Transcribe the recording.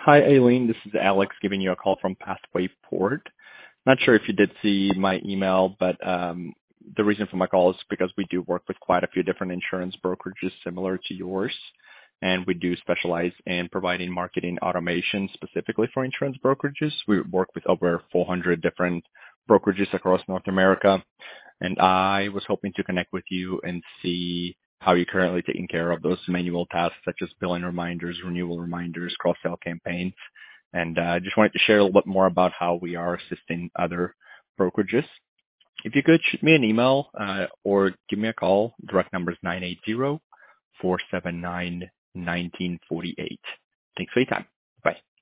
Hi, Aileen. This is Alex giving you a call from Pathway Port. Not sure if you did see my email, but the reason for my call is because we do work with quite a few different insurance brokerages similar to yours, and we do specialize in providing marketing automation specifically for insurance brokerages. We work with over 400 different brokerages across North America, and I was hoping to connect with you and see how you're currently taking care of those manual tasks such as billing reminders, renewal reminders, cross-sell campaigns. And I just wanted to share a little bit more about how we are assisting other brokerages. If you could shoot me an email or give me a call, direct number is 980-479-1948. Thanks for your time. Bye.